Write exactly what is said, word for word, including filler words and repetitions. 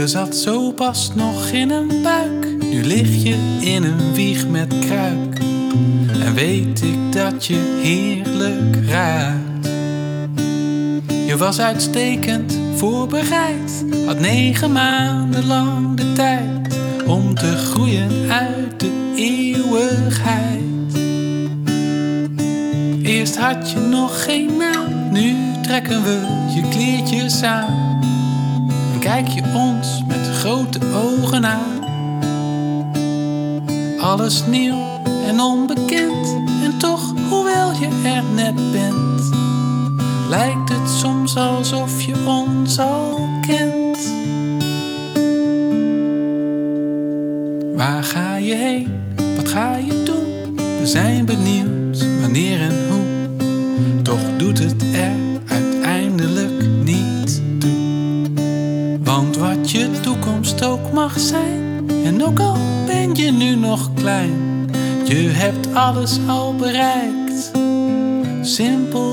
zat zo pas nog in een buik, nu lig je in een wieg met kruik. En weet ik dat je heerlijk ruikt. Je was uitstekend voorbereid, had negen maanden lang de tijd om te groeien uit de eeuwigheid. Eerst had je nog geen naam, nu trekken we je kleertjes aan. En kijk je ons met grote ogen aan. Alles nieuw en onbekend, en toch, hoewel je er net bent, lijkt het soms alsof je ons al kent. Waar ga je heen? Wat ga je doen? We zijn benieuwd wanneer en hoe. Toch doet het er uiteindelijk niet toe. Want wat je toekomst ook mag zijn, en ook al ben je nu nog klein, je hebt alles al bereikt. Simpel